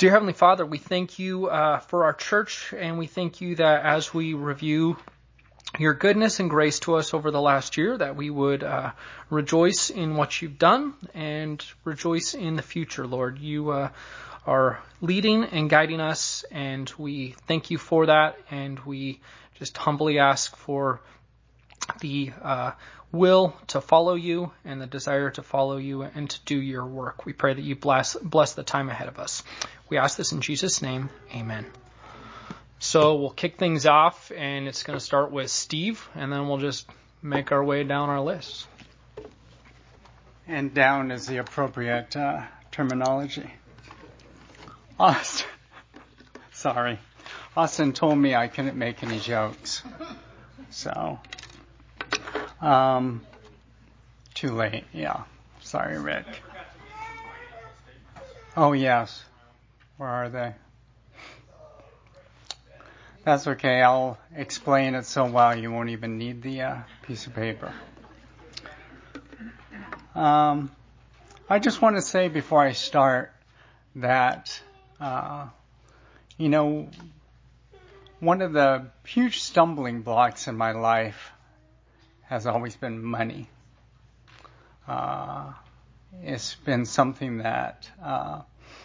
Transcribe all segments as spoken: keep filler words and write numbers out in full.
Dear Heavenly Father, we thank you uh, for our church, and we thank you that as we review your goodness and grace to us over the last year, that we would uh, rejoice in what you've done and rejoice in the future, Lord. You uh, are leading and guiding us, and we thank you for that, and we just humbly ask for the uh, will to follow you and the desire to follow you and to do your work. We pray that you bless bless the time ahead of us. We ask this in Jesus' name. Amen. So we'll kick things off, and it's going to start with Steve, and then we'll just make our way down our list. And down is the appropriate uh, terminology. Austin, sorry. Austin told me I couldn't make any jokes. So, um, too late. Yeah. Sorry, Rick. Oh, yes. Where are they? That's okay. I'll explain it so well you won't even need the uh, piece of paper. Um, I just want to say before I start that, uh, you know, one of the huge stumbling blocks in my life has always been money. Uh, it's been something that uh,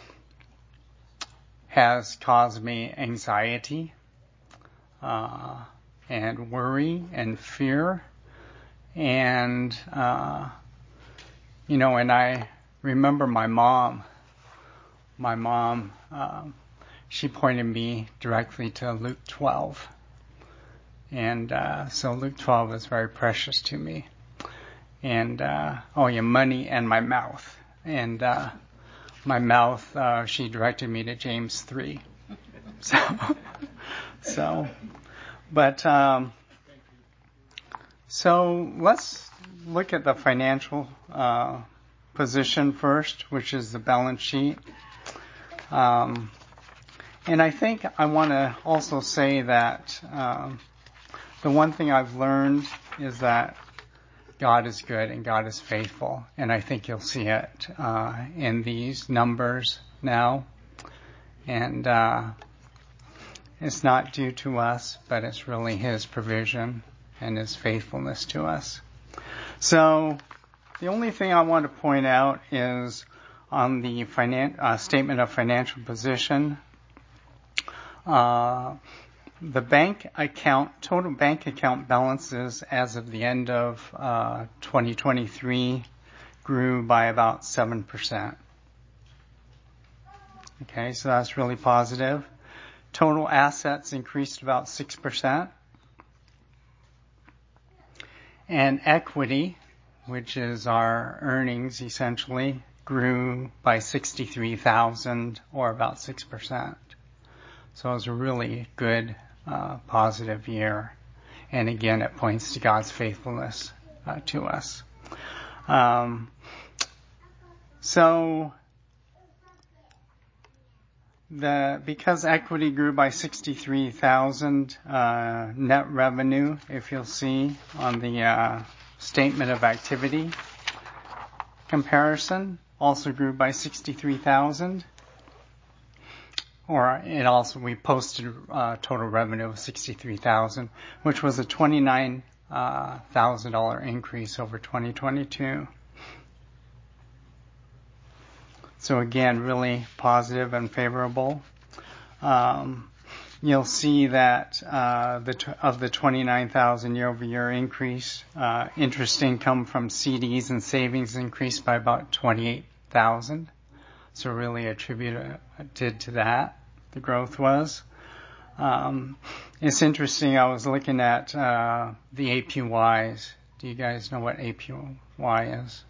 has caused me anxiety uh, and worry and fear. And, uh, you know, and I remember my mom, my mom, um, she pointed me directly to Luke twelve. And uh, so Luke twelve is very precious to me. And, uh, oh yeah, money and my mouth. And uh, my mouth, uh, she directed me to James three. So, so but, um, so let's look at the financial uh, position first, which is the balance sheet. Um, and I think I want to also say that um, the one thing I've learned is that God is good and God is faithful. And I think you'll see it uh, in these numbers now. And uh, it's not due to us, but it's really His provision and His faithfulness to us. So the only thing I want to point out is on the finan- uh, statement of financial position, uh, the bank account, total bank account balances as of the end of uh, twenty twenty-three grew by about seven percent. Okay, so that's really positive. Total assets increased about six percent. And equity, which is our earnings essentially, grew by sixty-three thousand or about six percent. So it was a really good, uh, positive year. And again, it points to God's faithfulness uh, to us. Um, so the because equity grew by sixty-three thousand, uh, net revenue, if you'll see on the uh, statement of activity comparison, also grew by sixty-three thousand. Or it also, we posted uh, total revenue of sixty-three thousand, which was a twenty-nine thousand dollars increase over twenty twenty-two. So again, really positive and favorable. Um, you'll see that uh, the t- of the twenty-nine thousand year-over-year increase, uh, interest income from C Ds and savings increased by about twenty-eight thousand. So really attributed to that, the growth was. Um, it's interesting, I was looking at uh, the A P Ys. Do you guys know what A P Y is?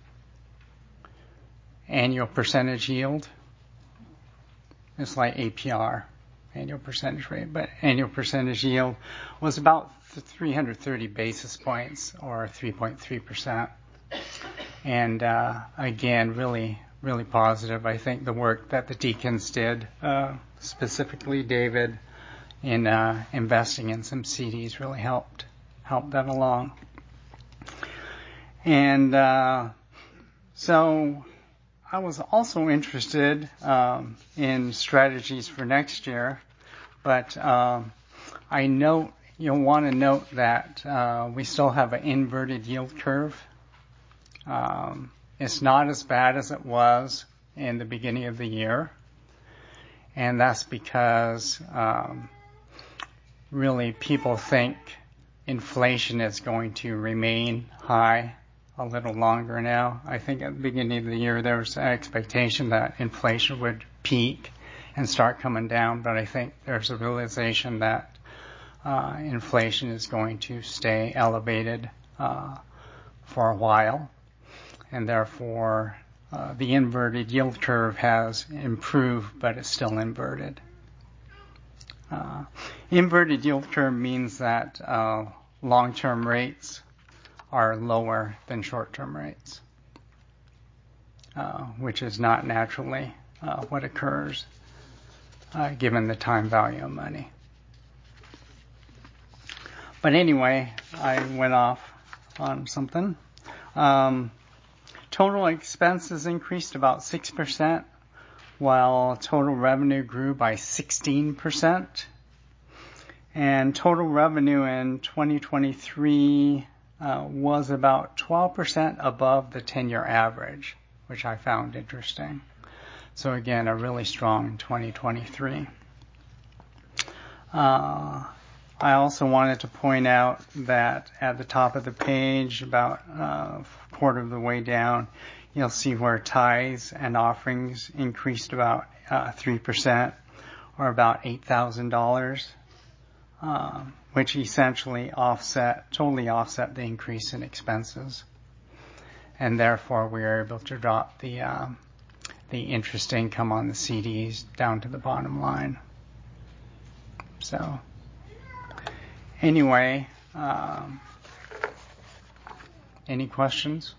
Annual percentage yield. It's like A P R, annual percentage rate, but annual percentage yield was about three hundred thirty basis points or three point three percent. And uh, again, really, really positive. I think the work that the deacons did, uh, specifically David, in uh, investing in some C Ds really helped, helped that along. And uh, so I was also interested um, in strategies for next year, but um, I note you'll want to note that uh, we still have an inverted yield curve. Um, it's not as bad as it was in the beginning of the year, and that's because um, really people think inflation is going to remain high a little longer now. I think at the beginning of the year there was an expectation that inflation would peak and start coming down, but I think there's a realization that uh, inflation is going to stay elevated uh, for a while, and therefore uh, the inverted yield curve has improved, but it's still inverted. Uh, inverted yield curve means that uh, long-term rates are lower than short-term rates, uh, which is not naturally uh, what occurs uh, given the time value of money. But anyway, I went off on something. Um, total expenses increased about six percent, while total revenue grew by sixteen percent. And total revenue in twenty twenty-three uh, was about twelve percent above the ten-year average, which I found interesting. So again, a really strong twenty twenty-three. Uh, I also wanted to point out that at the top of the page, about uh, a quarter of the way down, you'll see where tithes and offerings increased about uh, three percent, or about eight thousand dollars. Um, which essentially offset, totally offset the increase in expenses. And therefore we are able to drop the, um, the interest income on the C Ds down to the bottom line. So, anyway, um, any questions?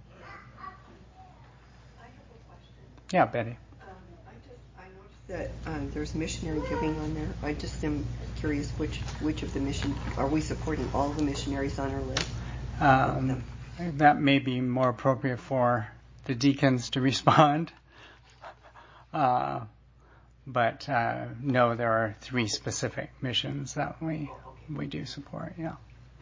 I have a question. Yeah, Betty. That um, there's missionary giving on there. I just am curious which which of the mission are we supporting? All the missionaries on our list? Um, that may be more appropriate for the deacons to respond. Uh, but uh, no, there are three specific missions that we we do support. Yeah.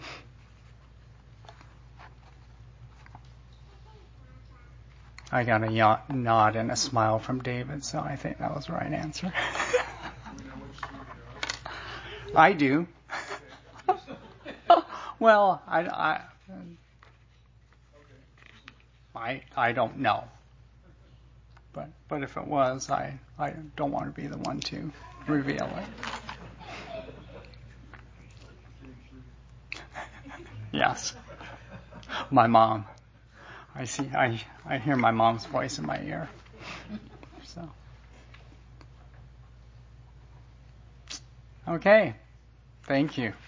I got a yacht, nod and a smile from David, so I think that was the right answer. I do. Well, I, I, I, I don't know. But but if it was, I, I don't want to be the one to reveal it. Yes. My mom. I see. I I hear my mom's voice in my ear. So. Okay. Thank you.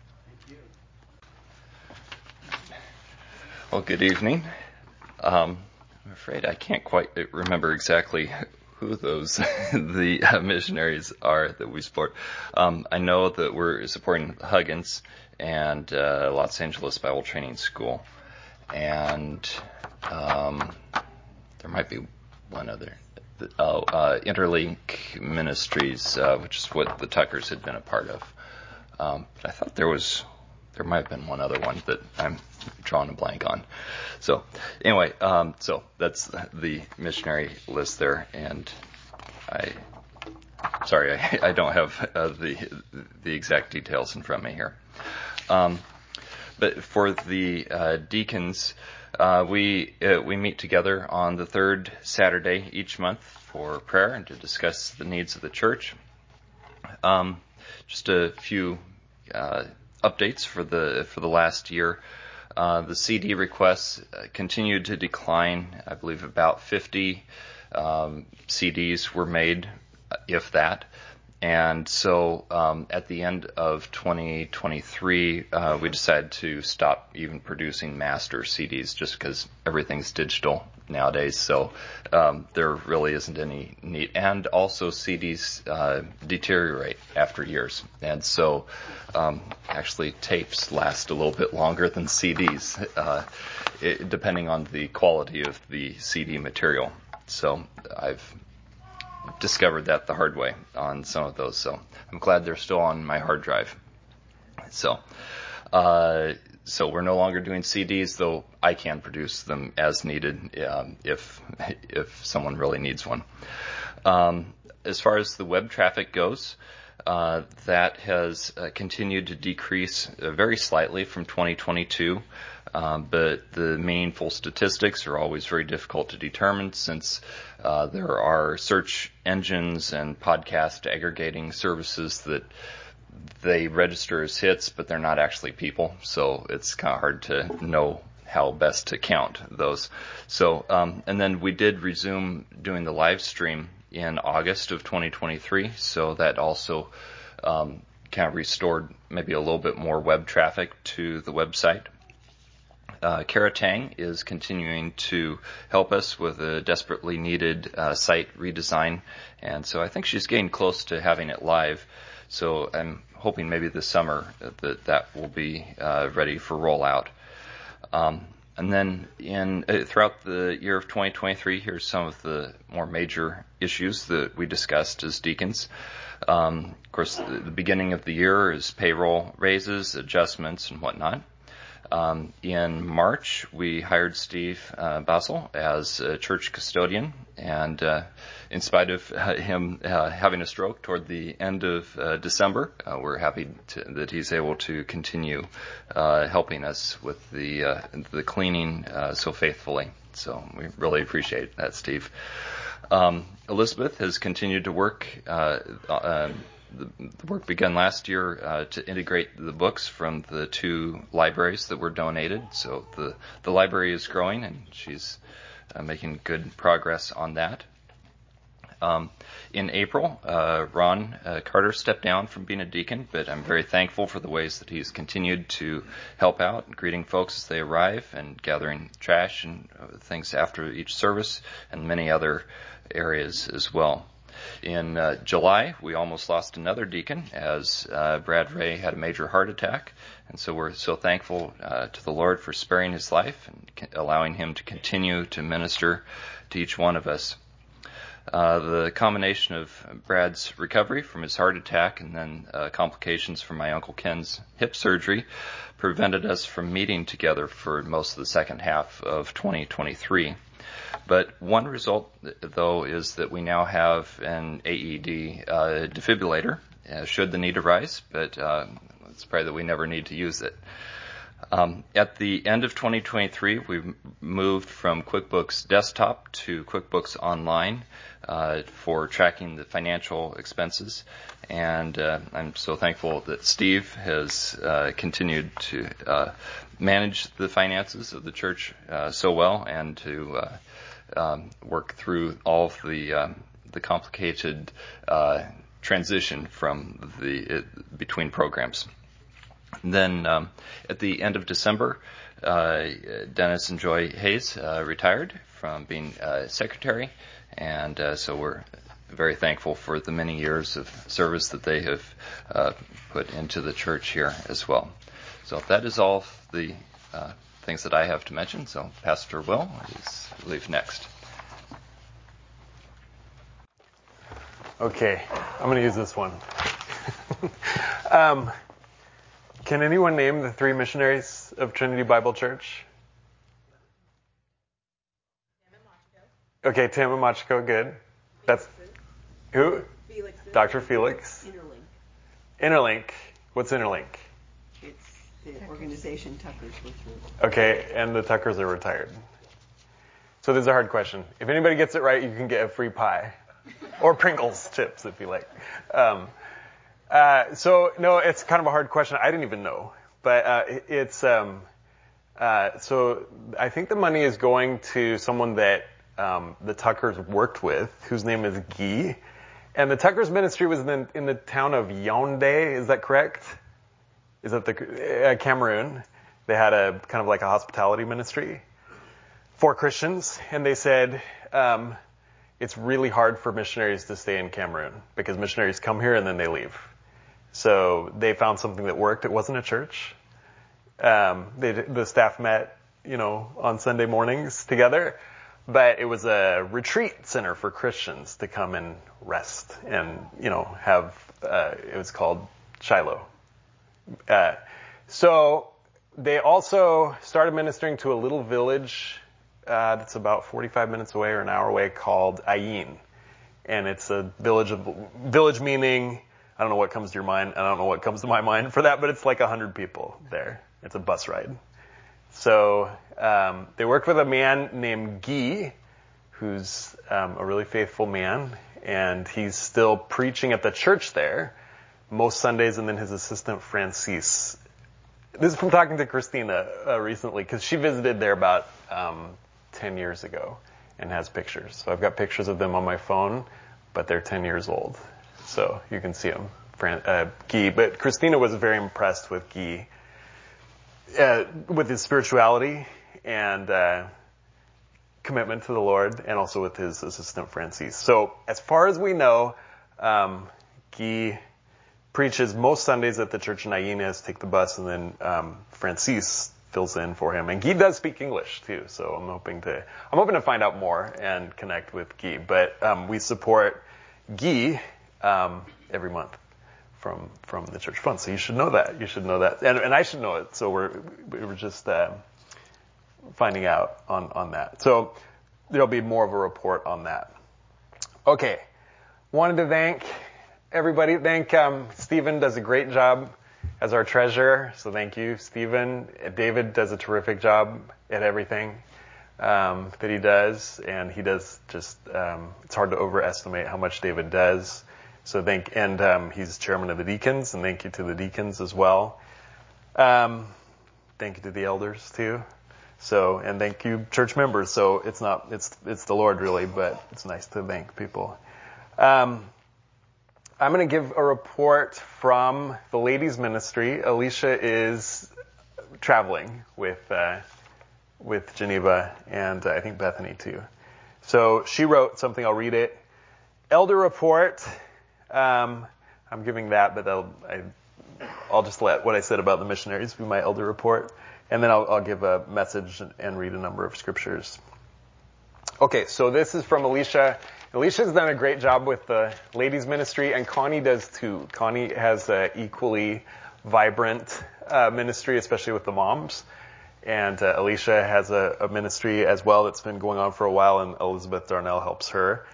Well, good evening. Um, I'm afraid I can't quite remember exactly who those the uh, missionaries are that we support. Um, I know that we're supporting Huggins and uh, Los Angeles Bible Training School, and um, there might be one other. Oh, uh, Interlink Ministries, uh, which is what the Tuckers had been a part of. Um, but I thought there was, there might have been one other one that I'm drawing a blank on. So anyway, um, so that's the missionary list there, and I, sorry, I, I don't have uh, the the exact details in front of me here. Um, but for the uh, deacons, uh, we uh, we meet together on the third Saturday each month for prayer and to discuss the needs of the church. Um, just a few uh, updates for the for the last year. Uh, the C D requests uh, continued to decline. I believe about fifty um, C Ds were made, if that. And so um, at the end of twenty twenty-three, uh, we decided to stop even producing master C Ds just because everything's digital nowadays. So um, there really isn't any need. And also C Ds uh, deteriorate after years. And so um, actually tapes last a little bit longer than C Ds, uh, it, depending on the quality of the C D material. So I've discovered that the hard way on some of those. So I'm glad they're still on my hard drive. So, uh, so we're no longer doing C Ds, though I can produce them as needed um, if if someone really needs one. Um, as far as the web traffic goes, uh, that has uh, continued to decrease uh, very slightly from twenty twenty-two. Um, but the meaningful statistics are always very difficult to determine since uh, there are search engines and podcast aggregating services that they register as hits, but they're not actually people. So it's kind of hard to know how best to count those. So, um, and then we did resume doing the live stream in August of twenty twenty-three. So that also um, kind of restored maybe a little bit more web traffic to the website. Uh, Kara Tang is continuing to help us with a desperately needed uh, site redesign, and so I think she's getting close to having it live. So I'm hoping maybe this summer that that will be uh, ready for rollout. Um, and then in uh, throughout the year of twenty twenty-three, here's some of the more major issues that we discussed as deacons. Um, of course, the, the beginning of the year is payroll raises, adjustments, and whatnot. Um, in March, we hired Steve uh, Basel as a church custodian, and uh, in spite of uh, him uh, having a stroke toward the end of uh, December, uh, we're happy to, that he's able to continue uh, helping us with the uh, the cleaning uh, so faithfully. So we really appreciate that, Steve. Um, Elizabeth has continued to work. Uh, uh, The, the work began last year uh, to integrate the books from the two libraries that were donated. So the, the library is growing, and she's uh, making good progress on that. Um, in April, uh, Ron uh, Carter stepped down from being a deacon, but I'm very thankful for the ways that he's continued to help out, greeting folks as they arrive and gathering trash and uh, things after each service, and many other areas as well. In uh, July, we almost lost another deacon as uh, Brad Ray had a major heart attack. And so we're so thankful uh, to the Lord for sparing his life and c- allowing him to continue to minister to each one of us. Uh, the combination of Brad's recovery from his heart attack and then uh, complications from my Uncle Ken's hip surgery prevented us from meeting together for most of the second half of twenty twenty-three. But one result, though, is that we now have an A E D uh, defibrillator, uh, should the need arise, but uh, let's pray that we never need to use it. Um, at the end of twenty twenty-three, we moved from QuickBooks Desktop to QuickBooks Online uh, for tracking the financial expenses, and uh, I'm so thankful that Steve has uh, continued to uh, manage the finances of the church uh, so well and to uh, um, work through all of the um, the complicated uh, transition from the uh, between programs. Then um, at the end of December, uh, Dennis and Joy Hayes uh, retired from being uh, secretary, and uh, so we're very thankful for the many years of service that they have uh, put into the church here as well. So that is all the uh, things that I have to mention. So Pastor Will is leave next. Okay, I'm going to use this one. um, Can anyone name the three missionaries of Trinity Bible Church? Okay, Tim and Machiko, good. That's who? Felix. Doctor Felix. Interlink. Interlink. What's Interlink? It's the organization Tuckers were through. Okay, and the Tuckers are retired. So this is a hard question. If anybody gets it right, you can get a free pie. Or Pringles chips, if you like. Um, Uh, so, no, it's kind of a hard question. I didn't even know. But uh, it's, um, uh, so I think the money is going to someone that um, the Tuckers worked with, whose name is Guy. And the Tuckers ministry was in the, in the town of Yaoundé, is that correct? Is that the, uh, Cameroon. They had a kind of like a hospitality ministry for Christians. And they said, um, it's really hard for missionaries to stay in Cameroon because missionaries come here and then they leave. So they found something that worked. It wasn't a church. Um, they, the staff met, you know, on Sunday mornings together. but it was a retreat center for Christians to come and rest and, you know, have, uh, it was called Shiloh. Uh, so they also started ministering to a little village uh, that's about forty-five minutes away or an hour away called Ayin. And it's a village of, village meaning, I don't know what comes to your mind, I don't know what comes to my mind for that, but it's like a hundred people there. It's a bus ride. So um, they worked with a man named Guy, who's um, a really faithful man, and he's still preaching at the church there most Sundays, and then his assistant Francis. This is from talking to Christina uh, recently, because she visited there about um, ten years ago and has pictures. So I've got pictures of them on my phone, but they're ten years old, so you can see them. Fran- uh, Guy, but Christina was very impressed with Guy, uh, with his spirituality and uh, commitment to the Lord, and also with his assistant Francis. So as far as we know, um, Guy preaches most Sundays at the church in Ayin, take the bus, and then um, Francis fills in for him. And Guy does speak English too, so I'm hoping to I'm hoping to find out more and connect with Guy. But um, we support Guy um, every month from from the church fund, so you should know that. You should know that, and, and I should know it. So we're we were just uh, finding out on on that. So there'll be more of a report on that. Okay, wanted to thank everybody. Thank um, Stephen does a great job as our treasurer, so thank you, Stephen. David does a terrific job at everything um, that he does, and he does just, um, it's hard to overestimate how much David does. So thank, and um, he's chairman of the deacons, and thank you to the deacons as well. Um, thank you to the elders too. So, and thank you church members. So it's not, it's, it's the Lord really, but it's nice to thank people. Um, I'm going to give a report from the ladies' ministry. Alicia is traveling with uh, with Geneva, and uh, I think Bethany too. So she wrote something. I'll read it. Elder report. Um, I'm giving that, but I'll, I, I'll just let what I said about the missionaries be my elder report, and then I'll, I'll give a message and, and read a number of scriptures. Okay, so this is from Alicia. Alicia's done a great job with the ladies ministry, and Connie does too. Connie has an equally vibrant uh, ministry, especially with the moms. And uh, Alicia has a, a ministry as well that's been going on for a while, and Elizabeth Darnell helps her.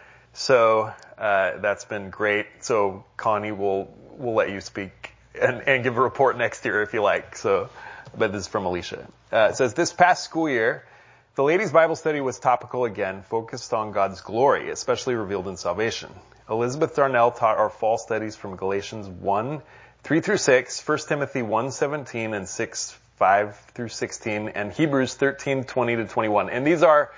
So uh, that's been great. So Connie will will let you speak and, and give a report next year if you like. So, but this is from Alicia. Uh, it says, this past school year, the ladies' Bible study was topical again, focused on God's glory, especially revealed in salvation. Elizabeth Darnell taught our fall studies from Galatians one, three through six, First Timothy one, seventeen, and six, five through sixteen, and Hebrews thirteen, twenty to twenty-one. And these are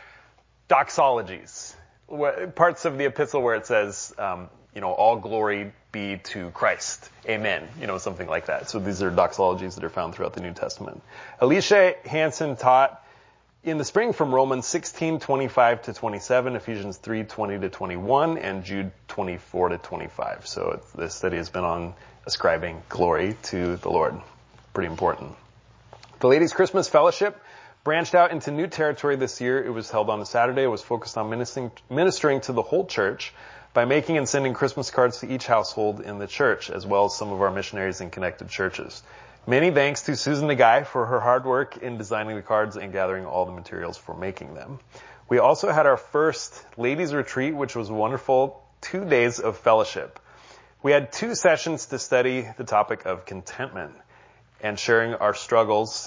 doxologies, parts of the epistle where it says, um, you know, all glory be to Christ. Amen. You know, something like that. So these are doxologies that are found throughout the New Testament. Alicia Hansen taught in the spring from Romans sixteen, twenty-five to twenty-seven, Ephesians three, twenty to twenty-one, and Jude twenty-four to twenty-five. So this study has been on ascribing glory to the Lord. Pretty important. The Ladies' Christmas Fellowship branched out into new territory this year. It was held on a Saturday. It was focused on ministering, ministering to the whole church by making and sending Christmas cards to each household in the church, as well as some of our missionaries in connected churches. Many thanks to Susan Nagai for her hard work in designing the cards and gathering all the materials for making them. We also had our first ladies' retreat, which was wonderful, two days of fellowship. We had two sessions to study the topic of contentment and sharing our struggles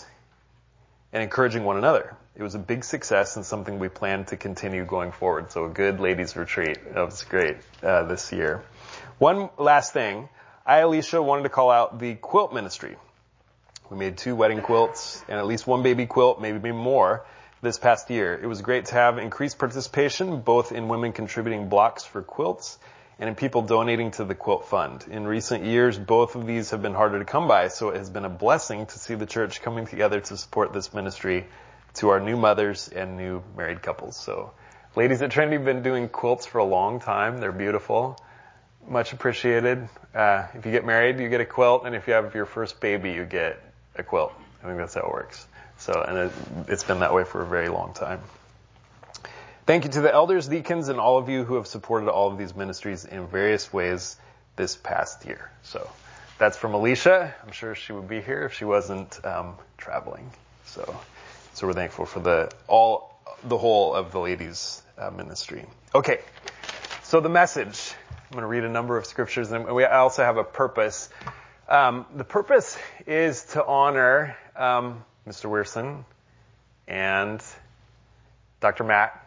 and encouraging one another. It was a big success and something we plan to continue going forward. So a good ladies' retreat. That was great uh, this year. One last thing. I, Alicia, wanted to call out the quilt ministry. We made two wedding quilts and at least one baby quilt, maybe more, this past year. It was great to have increased participation, both in women contributing blocks for quilts and in people donating to the quilt fund. In recent years, both of these have been harder to come by, so it has been a blessing to see the church coming together to support this ministry to our new mothers and new married couples. So, ladies at Trinity have been doing quilts for a long time. They're beautiful. Much appreciated. Uh, if you get married, you get a quilt, and if you have your first baby, you get a quilt. I think that's how it works. So, and it, it's been that way for a very long time. Thank you to the elders, deacons, and all of you who have supported all of these ministries in various ways this past year. So that's from Alicia. I'm sure she would be here if she wasn't um, traveling. So, so we're thankful for the all the whole of the ladies' uh, ministry. Okay, so the message. I'm going to read a number of scriptures, and we also have a purpose. Um, the purpose is to honor um, Mister Weirson and Doctor Matt.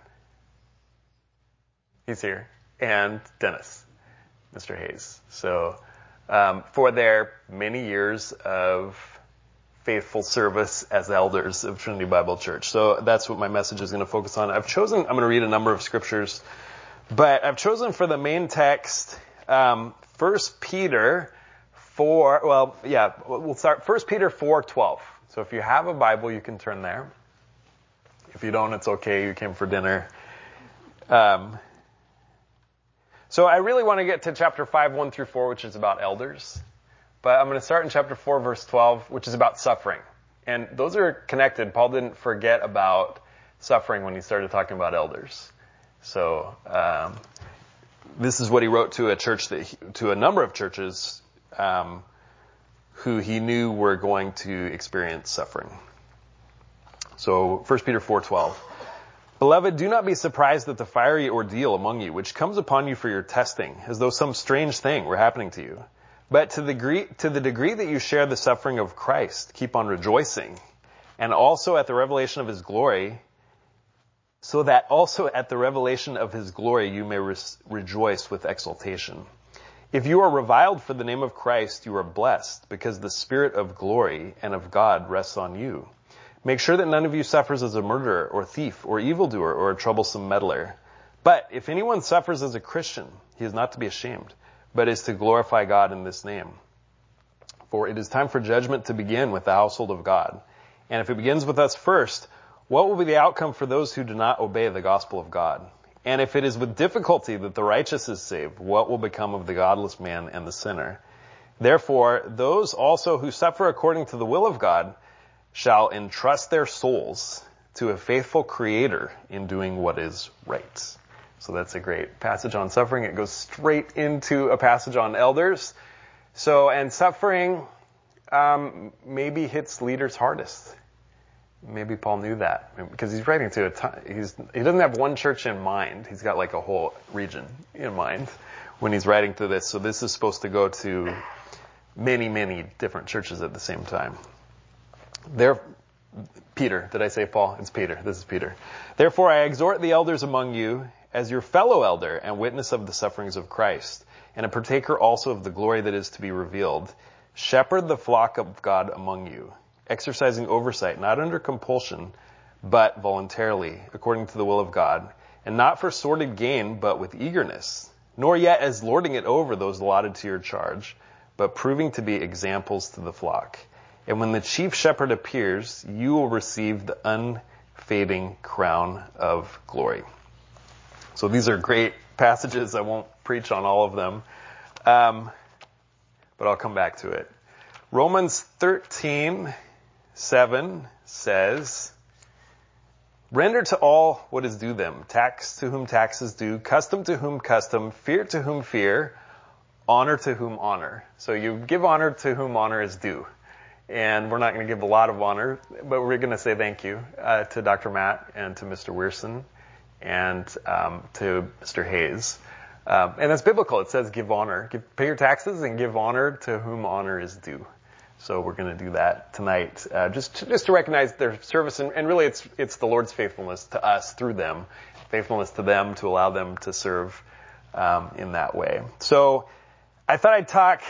He's here, and Dennis, Mister Hayes. So um, for their many years of faithful service as elders of Trinity Bible Church. So that's what my message is going to focus on. I've chosen, I'm going to read a number of scriptures, but I've chosen for the main text, um, First Peter four, well, yeah, we'll start First Peter four twelve. So if you have a Bible, you can turn there. If you don't, it's okay. You came for dinner. Um, so I really want to get to chapter five, one through four, which is about elders. But I'm going to start in chapter four, verse twelve, which is about suffering. And those are connected. Paul didn't forget about suffering when he started talking about elders. So um, this is what he wrote to a church, that he, to a number of churches um, who he knew were going to experience suffering. So First Peter four twelve. Beloved, do not be surprised at the fiery ordeal among you, which comes upon you for your testing, as though some strange thing were happening to you. But to the degree, to the degree that you share the suffering of Christ, keep on rejoicing, and also at the revelation of his glory, so that also at the revelation of his glory you may re- rejoice with exultation. If you are reviled for the name of Christ, you are blessed, because the Spirit of glory and of God rests on you. Make sure that none of you suffers as a murderer or thief or evildoer or a troublesome meddler. But if anyone suffers as a Christian, he is not to be ashamed, but is to glorify God in this name. For it is time for judgment to begin with the household of God. And if it begins with us first, what will be the outcome for those who do not obey the gospel of God? And if it is with difficulty that the righteous is saved, what will become of the godless man and the sinner? Therefore, those also who suffer according to the will of God shall entrust their souls to a faithful Creator in doing what is right. So that's a great passage on suffering. It goes straight into a passage on elders. So, and suffering um, maybe hits leaders hardest. Maybe Paul knew that because he's writing to a ton, he's he doesn't have one church in mind. He's got like a whole region in mind when he's writing to this. So this is supposed to go to many, many different churches at the same time. There, Peter, did I say Paul? It's Peter. This is Peter. Therefore, I exhort the elders among you as your fellow elder and witness of the sufferings of Christ, and a partaker also of the glory that is to be revealed. Shepherd the flock of God among you, exercising oversight, not under compulsion, but voluntarily, according to the will of God, and not for sordid gain, but with eagerness, nor yet as lording it over those allotted to your charge, but proving to be examples to the flock. And when the chief shepherd appears, you will receive the unfading crown of glory. So these are great passages. I won't preach on all of them, um, but I'll come back to it. Romans thirteen seven says, render to all what is due them, tax to whom tax is due, custom to whom custom, fear to whom fear, honor to whom honor. So you give honor to whom honor is due. And we're not going to give a lot of honor, but we're going to say thank you uh, to Doctor Matt and to Mister Weirson and um, to Mister Hayes. Um, and that's biblical. It says give honor. Give, pay your taxes and give honor to whom honor is due. So we're going to do that tonight, uh, just to, just to recognize their service. And, and really it's it's the Lord's faithfulness to us through them, faithfulness to them to allow them to serve um, in that way. So I thought I'd talk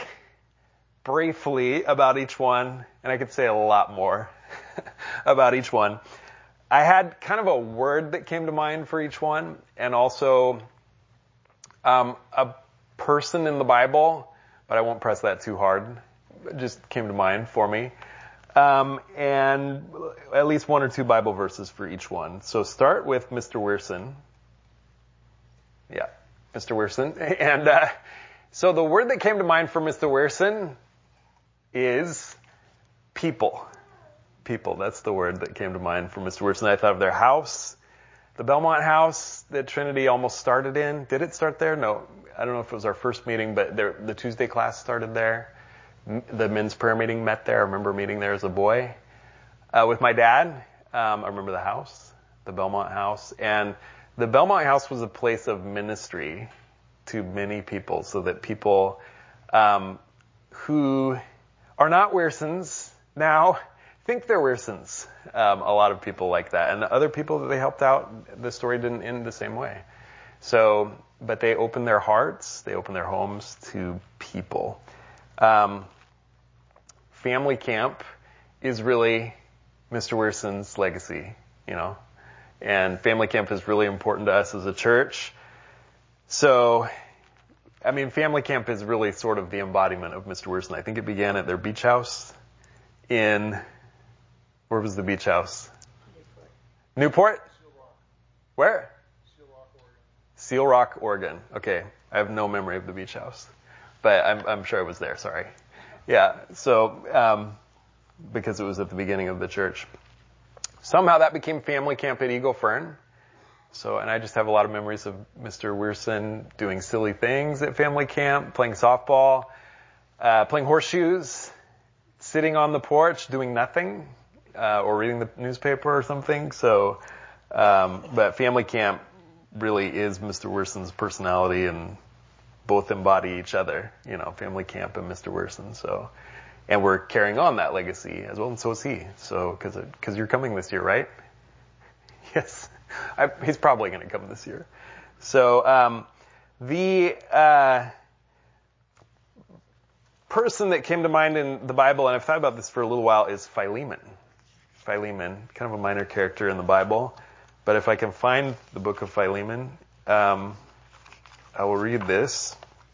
briefly about each one, and I could say a lot more about each one. I had kind of a word that came to mind for each one, and also um, a person in the Bible, but I won't press that too hard. It just came to mind for me. Um, and at least one or two Bible verses for each one. So start with Mister Weirson. Yeah, Mister Weirson. And uh, so the word that came to mind for Mister Weirson is people. People, that's the word that came to mind for Mister Weirson. I thought of their house, the Belmont House that Trinity almost started in. Did it start there? No. I don't know if it was our first meeting, but there, the Tuesday class started there. The men's prayer meeting met there. I remember meeting there as a boy uh, with my dad. Um, I remember the house, the Belmont House. And the Belmont House was a place of ministry to many people, so that people um, who are not Wearsons now think they're Wearsons. Um, a lot of people like that. And the other people that they helped out, the story didn't end the same way. So, but they opened their hearts, they opened their homes to people. Um, family camp is really Mister Wearson's legacy, you know. And family camp is really important to us as a church. So, I mean, family camp is really sort of the embodiment of Mister Wearson. I think it began at their beach house in, where was the beach house? Newport? Newport? Where? Seal Rock, Oregon. Seal Rock, Oregon. Okay. I have no memory of the beach house, but I'm, I'm sure I was there. Sorry. Yeah. So, um, because it was at the beginning of the church. Somehow that became family camp at Eagle Fern. So, and I just have a lot of memories of Mister Wearson doing silly things at family camp, playing softball, uh, playing horseshoes, sitting on the porch doing nothing, uh, or reading the newspaper or something. So, um, but family camp really is Mister Wearson's personality, and both embody each other, you know, family camp and Mister Wearson. So, and we're carrying on that legacy as well, and so is he. So, cause, it, cause you're coming this year, right? Yes. I, he's probably going to come this year. So, um, the, uh, person that came to mind in the Bible, and I've thought about this for a little while, is Philemon. Philemon, kind of a minor character in the Bible. But if I can find the book of Philemon, um, I will read this.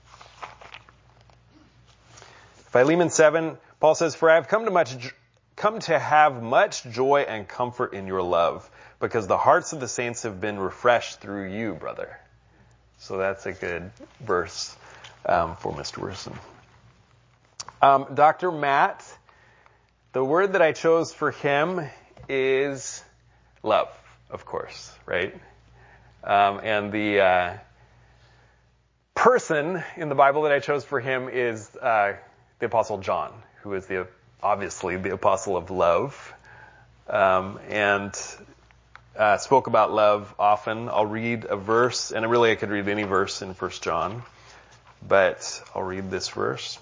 Philemon seven, Paul says, "For I have come to much, come to have much joy and comfort in your love, because the hearts of the saints have been refreshed through you, brother." So that's a good verse um, for Mister Wearson. Um, Doctor Matt, the word that I chose for him is love, of course, right? Um, and the uh, person in the Bible that I chose for him is uh, the Apostle John, who is the obviously the apostle of love, um, and uh, spoke about love often. I'll read a verse, and really I could read any verse in First John, but I'll read this verse.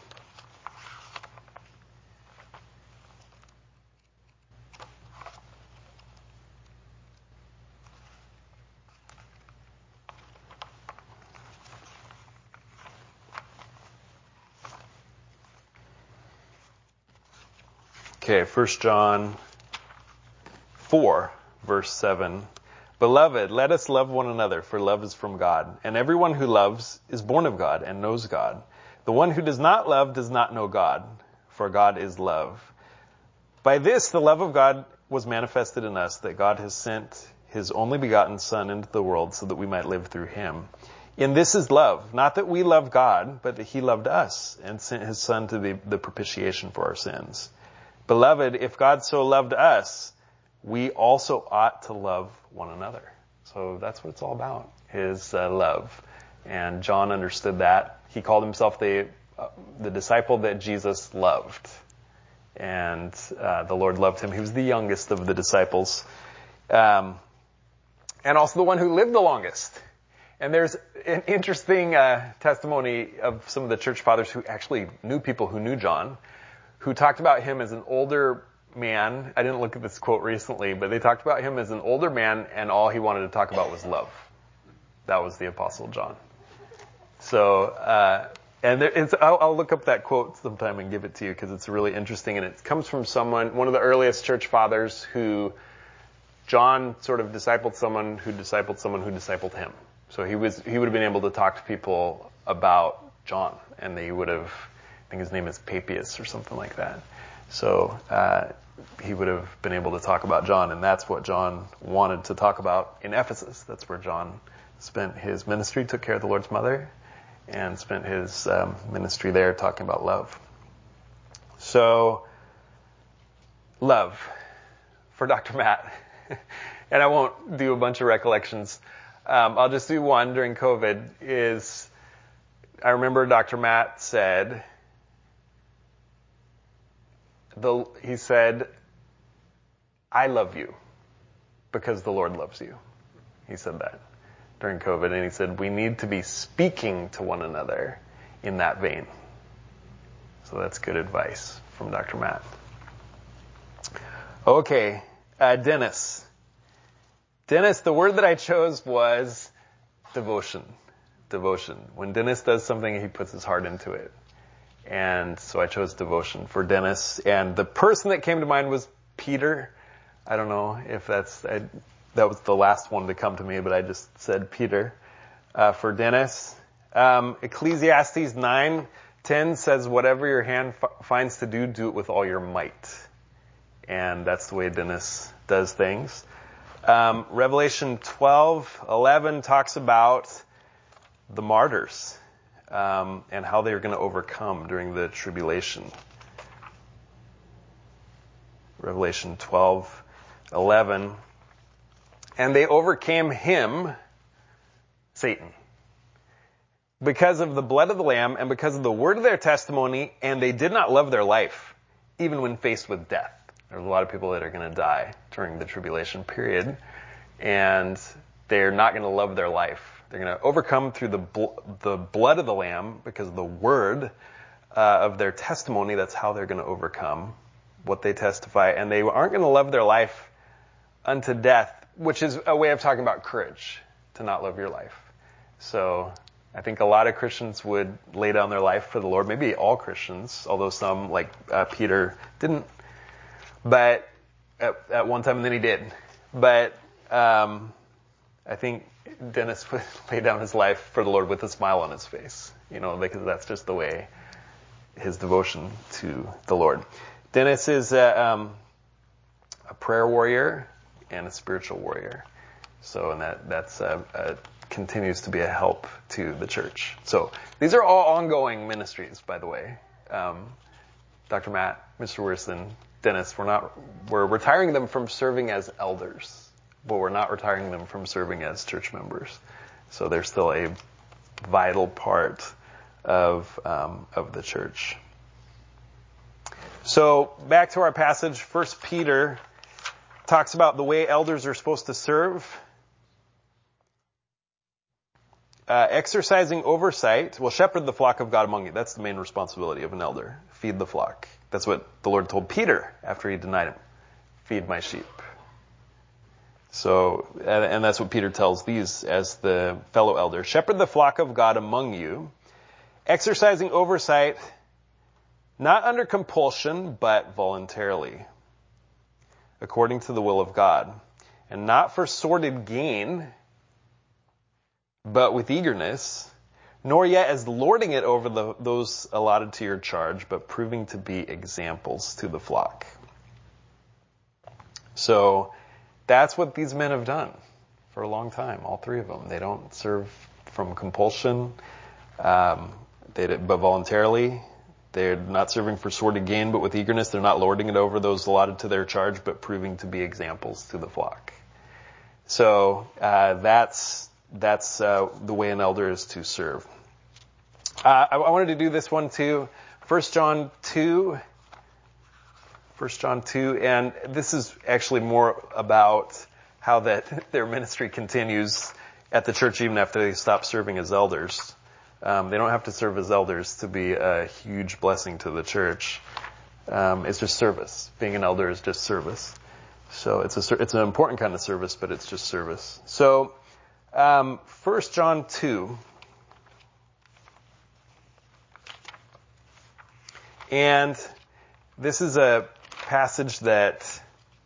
Okay, First John four, verse seven. "Beloved, let us love one another, for love is from God. And everyone who loves is born of God and knows God. The one who does not love does not know God, for God is love. By this the love of God was manifested in us, that God has sent his only begotten Son into the world so that we might live through him. In this is love, not that we love God, but that he loved us and sent his Son to be the propitiation for our sins. Beloved, if God so loved us, we also ought to love one another." So that's what it's all about, is uh, love. And John understood that. He called himself the uh, the disciple that Jesus loved. And uh, the Lord loved him. He was the youngest of the disciples. Um, and also the one who lived the longest. And there's an interesting uh, testimony of some of the church fathers who actually knew people who knew John, who talked about him as an older man. I didn't look at this quote recently, but they talked about him as an older man, and all he wanted to talk about was love. That was the Apostle John. So, uh, and there, it's, I'll, I'll look up that quote sometime and give it to you, because it's really interesting, and it comes from someone, one of the earliest church fathers, who John sort of discipled someone who discipled someone who discipled him. So he was he would have been able to talk to people about John, and they would have, I think his name is Papias or something like that. So uh, he would have been able to talk about John, and that's what John wanted to talk about in Ephesus. That's where John spent his ministry, took care of the Lord's mother, and spent his um, ministry there talking about love. So, love for Doctor Matt. and I won't do a bunch of recollections. Um, I'll just do one during COVID. Is I remember Doctor Matt said, the, he said, I love you because the Lord loves you. He said that during COVID, and he said, we need to be speaking to one another in that vein. So that's good advice from Doctor Matt. Okay, uh, Dennis. Dennis, the word that I chose was devotion. Devotion. When Dennis does something, he puts his heart into it. And so I chose devotion for Dennis. And the person that came to mind was Peter. I don't know if that's, I, that was the last one to come to me, but I just said Peter uh, for Dennis. Um, Ecclesiastes nine ten says, whatever your hand f- finds to do, do it with all your might. And that's the way Dennis does things. Um, Revelation twelve eleven talks about the martyrs um, and how they're going to overcome during the tribulation. Revelation twelve eleven. And they overcame him, Satan, because of the blood of the Lamb and because of the word of their testimony, and they did not love their life, even when faced with death. There's a lot of people that are going to die during the tribulation period, and they're not going to love their life. They're going to overcome through the bl- the blood of the Lamb because of the word uh, of their testimony. That's how they're going to overcome what they testify, and they aren't going to love their life unto death, which is a way of talking about courage, to not love your life. So I think a lot of Christians would lay down their life for the Lord, maybe all Christians, although some, like uh, Peter, didn't. But at, at one time, and then he did. But um, I think Dennis would lay down his life for the Lord with a smile on his face, you know, because that's just the way his devotion to the Lord. Dennis is a, um, a prayer warrior and a spiritual warrior. So, and that that's a, a, continues to be a help to the church. So these are all ongoing ministries, by the way. Um, Doctor Matt, Mister Wierson, Dennis, we're not, we're retiring them from serving as elders, but we're not retiring them from serving as church members. So they're still a vital part of, um, of the church. So back to our passage, First Peter talks about the way elders are supposed to serve. Uh, exercising oversight, well, shepherd the flock of God among you. That's the main responsibility of an elder. Feed the flock. That's what the Lord told Peter after he denied him. Feed my sheep. So, and, and that's what Peter tells these as the fellow elder. Shepherd the flock of God among you, exercising oversight, not under compulsion, but voluntarily, according to the will of God, and not for sordid gain, but with eagerness, nor yet as lording it over the, those allotted to your charge, but proving to be examples to the flock. So that's what these men have done for a long time, all three of them. They don't serve from compulsion, um, they did, but voluntarily. They're not serving for sordid gain, but with eagerness. They're not lording it over those allotted to their charge, but proving to be examples to the flock. So uh, that's that's uh, the way an elder is to serve. Uh, I, I wanted to do this one too. First John two. First John two, and this is actually more about how that their ministry continues at the church even after they stop serving as elders. Um, they don't have to serve as elders to be a huge blessing to the church. Um, it's just service. Being an elder is just service. So it's a it's an important kind of service, but it's just service. So um, First John two, and this is a passage that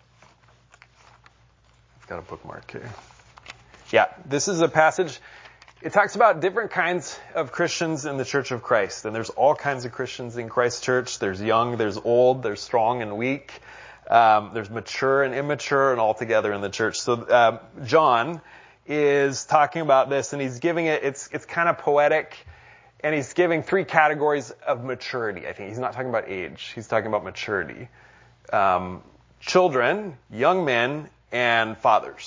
I've got a bookmark here. Yeah, this is a passage. It talks about different kinds of Christians in the Church of Christ. And there's all kinds of Christians in Christ's church. There's young, there's old, there's strong and weak. Um, there's mature and immature and all together in the church. So uh, John is talking about this, and he's giving it, it's it's kind of poetic, and he's giving three categories of maturity, I think. He's not talking about age. He's talking about maturity. Um, children, young men, and fathers.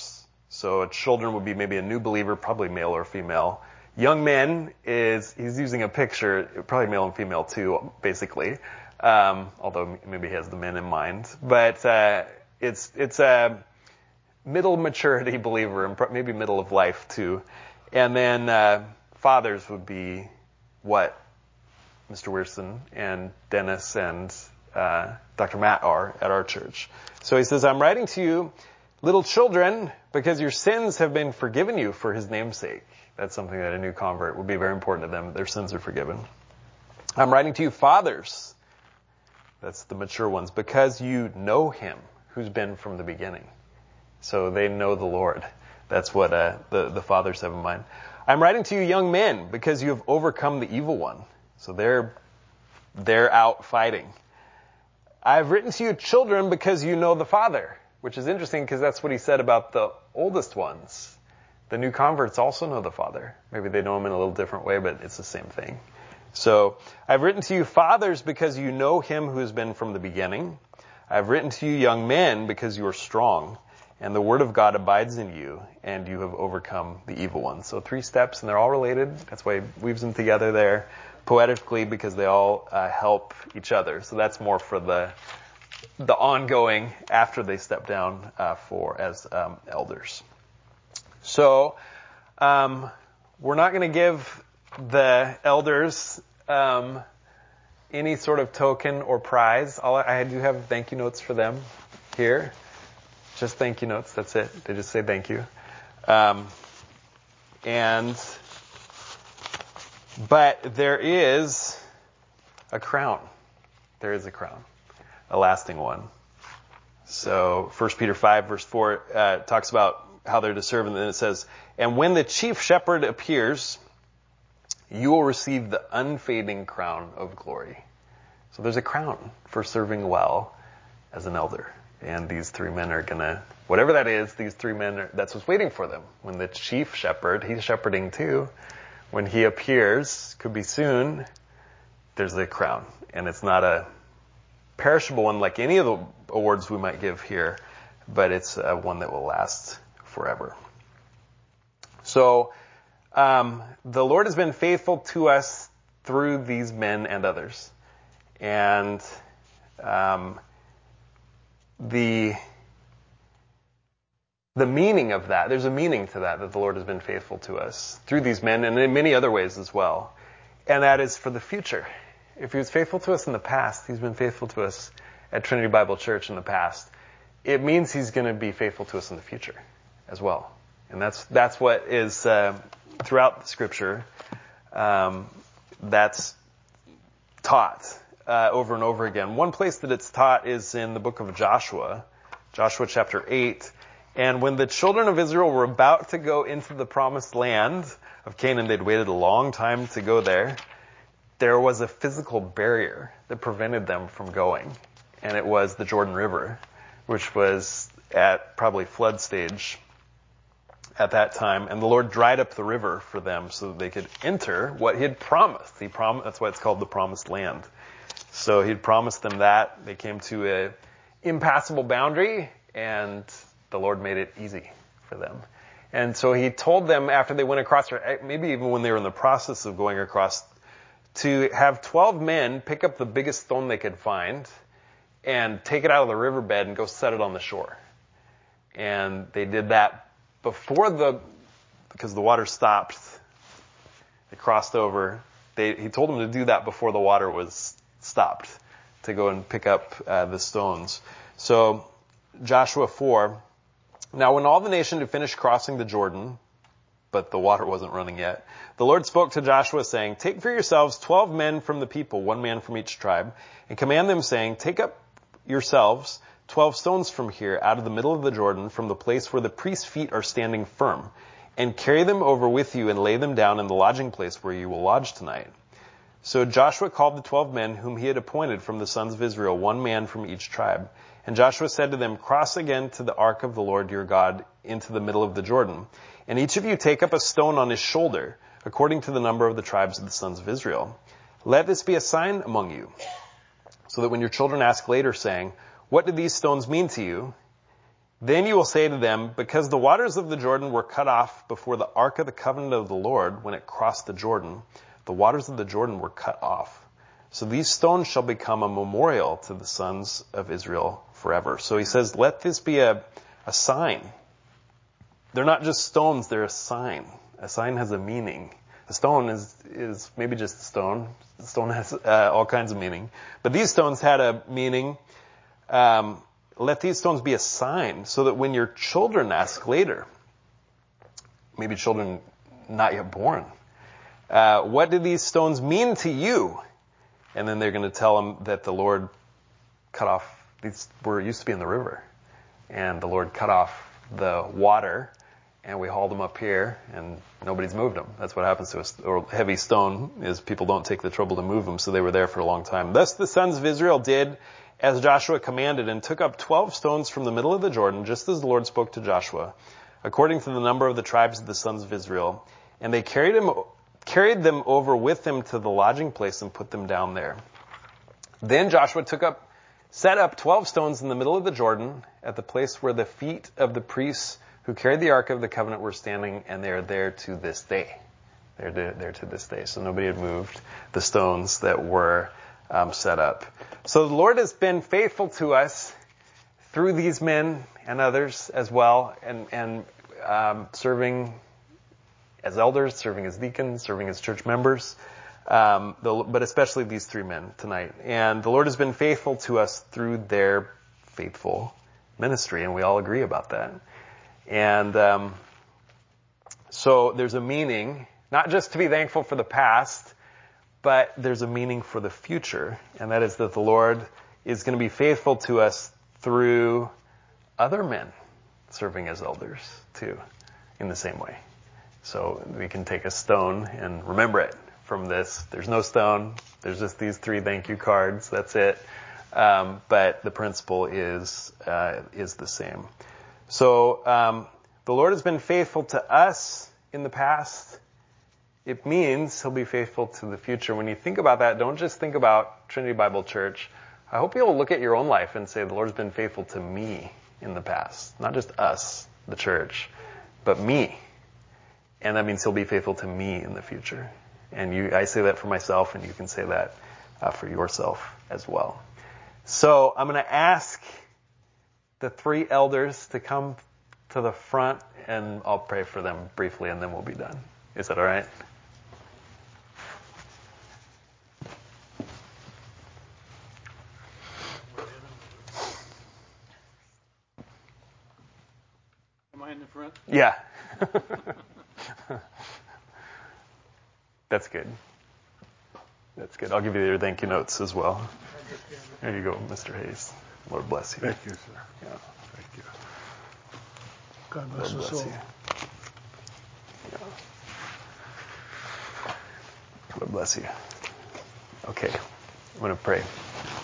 So children would be maybe a new believer, probably male or female. Young men is, he's using a picture, probably male and female too, basically. Um, although maybe he has the men in mind. But, uh, it's, it's a middle maturity believer and maybe middle of life too. And then, uh, fathers would be what Mister Weirson and Dennis and, uh, Doctor Matt are at our church. So he says, I'm writing to you, little children, because your sins have been forgiven you for his name's sake. That's something that a new convert would be very important to them. Their sins are forgiven. I'm writing to you, fathers. That's the mature ones, because you know him who's been from the beginning. So they know the Lord. That's what uh, the, the fathers have in mind. I'm writing to you, young men, because you have overcome the evil one. So they're, they're out fighting. I've written to you, children, because you know the Father, which is interesting because that's what he said about the oldest ones. The new converts also know the Father. Maybe they know him in a little different way, but it's the same thing. So, I've written to you, fathers, because you know him who has been from the beginning. I've written to you, young men, because you are strong, and the word of God abides in you, and you have overcome the evil one. So three steps, and they're all related. That's why he weaves them together there poetically, because they all uh, help each other. So that's more for the the ongoing after they step down uh, for as um, elders. So, um, we're not going to give the elders um, any sort of token or prize. All I, I do have thank you notes for them here. Just thank you notes. That's it. They just say thank you. Um, and, but there is a crown. There is a crown, a lasting one. So First Peter five verse four uh, talks about how they're to serve, and then it says, and when the chief shepherd appears, you will receive the unfading crown of glory. So there's a crown for serving well as an elder. And these three men are gonna, whatever that is, these three men, are, that's what's waiting for them. When the chief shepherd, he's shepherding too, when he appears, could be soon, there's the crown. And it's not a perishable one like any of the awards we might give here, but it's uh, one that will last forever. So, um, the Lord has been faithful to us through these men and others. And, um, the, the meaning of that, there's a meaning to that, that the Lord has been faithful to us through these men and in many other ways as well. And that is for the future. If he was faithful to us in the past, he's been faithful to us at Trinity Bible Church in the past. It means he's going to be faithful to us in the future as well. And that's, that's what is, uh, throughout the scripture, um, that's taught, uh, over and over again. One place that it's taught is in the book of Joshua, Joshua chapter eight. And when the children of Israel were about to go into the promised land of Canaan, they'd waited a long time to go there. There was a physical barrier that prevented them from going. And it was the Jordan River, which was at probably flood stage at that time, and the Lord dried up the river for them so that they could enter what he had promised. He promised, that's why it's called the promised land. So he'd promised them that. They came to a impassable boundary, and the Lord made it easy for them. And so he told them after they went across, or maybe even when they were in the process of going across, to have twelve men pick up the biggest stone they could find and take it out of the riverbed and go set it on the shore. And they did that before the, because the water stopped, they crossed over. They, he told them to do that before the water was stopped, to go and pick up uh, the stones. So, Joshua four, now when all the nation had finished crossing the Jordan, but the water wasn't running yet, the Lord spoke to Joshua saying, take for yourselves twelve men from the people, one man from each tribe, and command them saying, take up yourselves twelve stones from here out of the middle of the Jordan, from the place where the priest's feet are standing firm, and carry them over with you and lay them down in the lodging place where you will lodge tonight. So Joshua called the twelve men whom he had appointed from the sons of Israel, one man from each tribe. And Joshua said to them, cross again to the ark of the Lord your God into the middle of the Jordan, and each of you take up a stone on his shoulder, according to the number of the tribes of the sons of Israel. Let this be a sign among you, so that when your children ask later, saying, what do these stones mean to you? Then you will say to them, because the waters of the Jordan were cut off before the ark of the covenant of the Lord, when it crossed the Jordan, the waters of the Jordan were cut off. So these stones shall become a memorial to the sons of Israel forever. So he says, let this be a, a sign. They're not just stones, they're a sign. A sign has a meaning. A stone is, is maybe just a stone. A stone has uh, all kinds of meaning. But these stones had a meaning. Um, let these stones be a sign so that when your children ask later, maybe children not yet born, uh, what did these stones mean to you? And then they're going to tell them that the Lord cut off, these were used to be in the river, and the Lord cut off the water, and we hauled them up here, and nobody's moved them. That's what happens to a, a heavy stone, is people don't take the trouble to move them, so they were there for a long time. Thus the sons of Israel did as Joshua commanded, and took up twelve stones from the middle of the Jordan, just as the Lord spoke to Joshua, according to the number of the tribes of the sons of Israel. And they carried him carried them over with them to the lodging place and put them down there. Then Joshua took up, set up twelve stones in the middle of the Jordan at the place where the feet of the priests who carried the Ark of the Covenant were standing, and they are there to this day. They're there to this day. So nobody had moved the stones that were um, set up. So the Lord has been faithful to us through these men and others as well, and, and um, serving as elders, serving as deacons, serving as church members, um, the, but especially these three men tonight. And the Lord has been faithful to us through their faithful ministry, and we all agree about that. And um, so there's a meaning, not just to be thankful for the past, but there's a meaning for the future, and that is that the Lord is going to be faithful to us through other men serving as elders, too, in the same way. So we can take a stone and remember it from this. There's no stone. There's just these three thank you cards. That's it. Um, but the principle is uh, is the same. So um, the Lord has been faithful to us in the past. It means He'll be faithful to the future. When you think about that, don't just think about Trinity Bible Church. I hope you'll look at your own life and say, the Lord's been faithful to me in the past. Not just us, the church, but me. And that means He'll be faithful to me in the future. And you, I say that for myself, and you can say that uh, for yourself as well. So I'm going to ask the three elders to come to the front, and I'll pray for them briefly, and then we'll be done. Is that all right? Am I in the front? Yeah. That's good. That's good. I'll give you your thank you notes as well. There you go, Mister Hayes. Lord bless you. Thank you, sir. Yeah. Thank you. God bless Lord us bless all. you. Yeah. Lord bless you. Okay. I'm going to pray.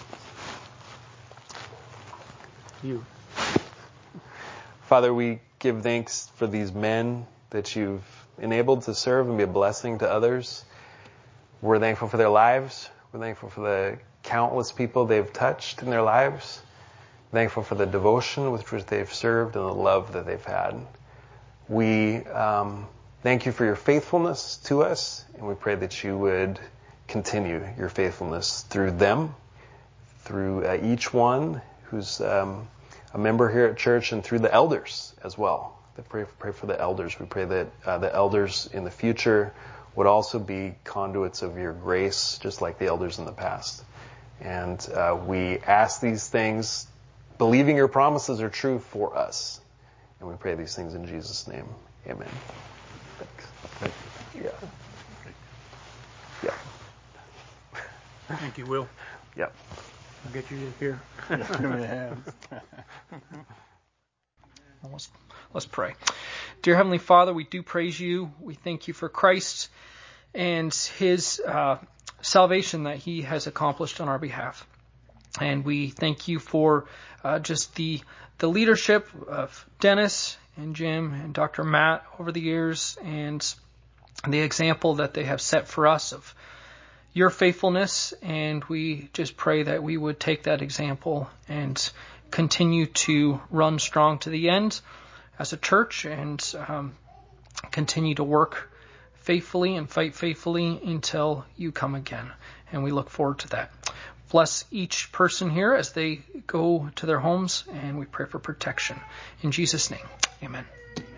You. Father, we give thanks for these men that you've enabled to serve and be a blessing to others. We're thankful for their lives. We're thankful for the countless people they've touched in their lives. We're thankful for the devotion with which they've served and the love that they've had. We um, thank you for your faithfulness to us, and we pray that you would continue your faithfulness through them, through uh, each one who's um, a member here at church, and through the elders as well. We pray, pray for the elders. We pray that uh, the elders in the future would also be conduits of your grace, just like the elders in the past. And uh, we ask these things, believing your promises are true for us. And we pray these things in Jesus' name. Amen. Thanks. Thank you. Yeah. Yeah. Thank you, Will. Yep. I'll get you here. Give me a hand. Let's, let's pray. Dear Heavenly Father, we do praise you. We thank you for Christ and his uh, salvation that he has accomplished on our behalf. And we thank you for uh, just the the leadership of Dennis and Jim and Doctor Matt over the years, and the example that they have set for us of your faithfulness. And we just pray that we would take that example and continue to run strong to the end as a church and um, continue to work faithfully and fight faithfully until you come again. And we look forward to that. Bless each person here as they go to their homes, and we pray for protection. In Jesus' name, amen.